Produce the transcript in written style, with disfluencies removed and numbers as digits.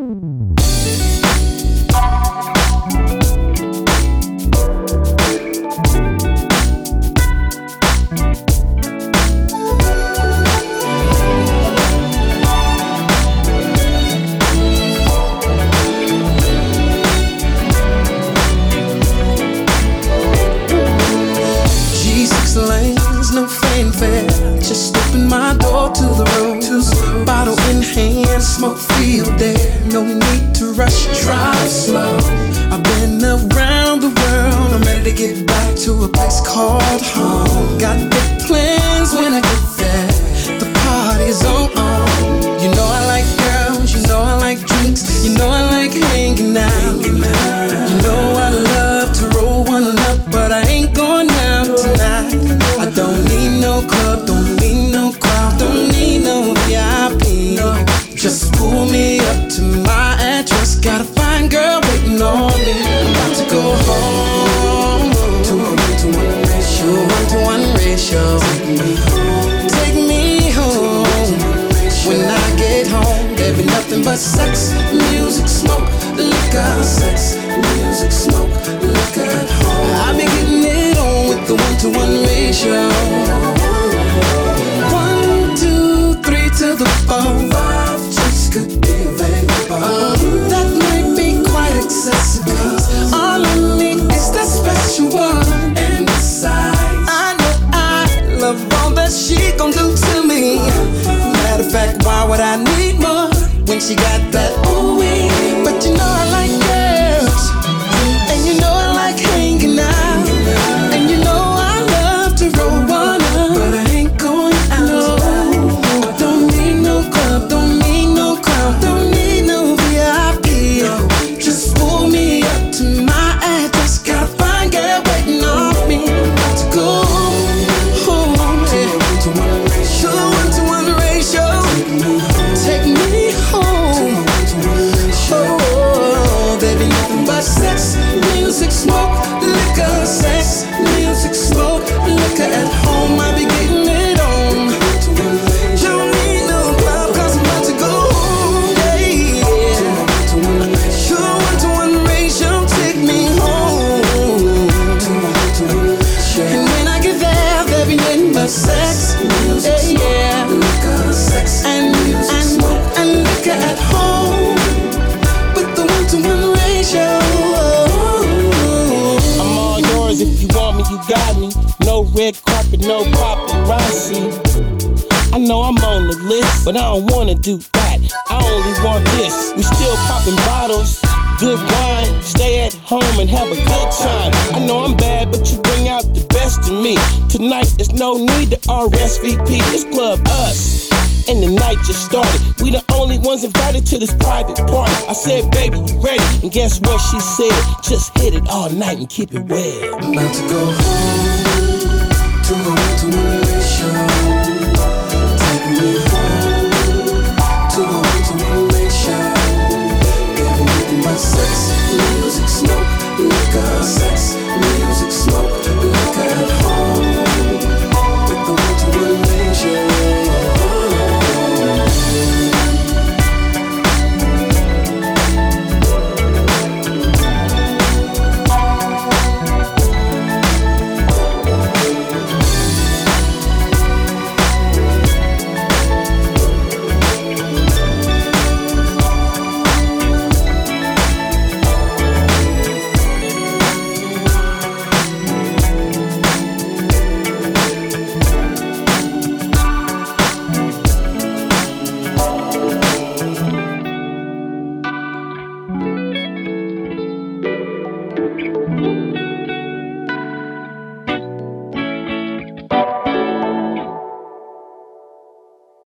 Smoke field there, no need to rush, drive slow. I've been around the world, I'm ready to get back to a place called home. Got big plans when I get there, the party's on. You know I like girls, you know I like drinks, you know I like hanging out. You know I love to roll one up, but I ain't going out tonight. I don't need no club, don't need no crowd, don't need no VIP. Just pull me up to my address. Got a fine girl waiting on me. I'm about to go home to a 1-to-1 ratio. 1-to-1 ratio. Take me home. When I get home, there be nothing but sex, music, smoke, liquor. Sex, music, smoke, liquor at home. I be getting it on with the 1-to-1 ratio. 1, 2, 3 to the 4. Could be available. That might be quite excessive, 'cause all I need is that special one. And besides, I know I love all that she gon' do to me. Matter of fact, why would I need more when she got that ooh-wee? But you know I like girls, and you know I like hanging out, and you know I love to roll one up, but I ain't going out. No, I don't need no club, don't need no crowd, don't need no VIP. Just pull me up to my address. Got a fine girl waiting on me. About to go home. To a 1-to-1 ratio. 1-to-1 ratio. Take me home. Oh, baby, nothing but sex, music, smoke, liquor. Sex, music, smoke, liquor at home. I be getting it on. Don't need no club, 'cause I'm about to go home. Yeah. 1-to-1 ratio, take me home. And when I get there, there be nothing but sex, music, yeah, liquor, sex, and smoke and liquor at home. With the 1-to-1 ratio. I'm all yours if you want me, you got me. No red carpet, no paparazzi. I know I'm on the list, but I don't wanna do that. I only want this. We still popping bottles, good wine, stay at home and have a good time. I know I'm bad, but you bring out the best in me. Tonight, there's no need to RSVP. It's Club Us, and the night just started. We the only ones invited to this private party. I said, baby, you ready? And guess what she said? Just hit it all night and keep it wet. I'm about to go home to a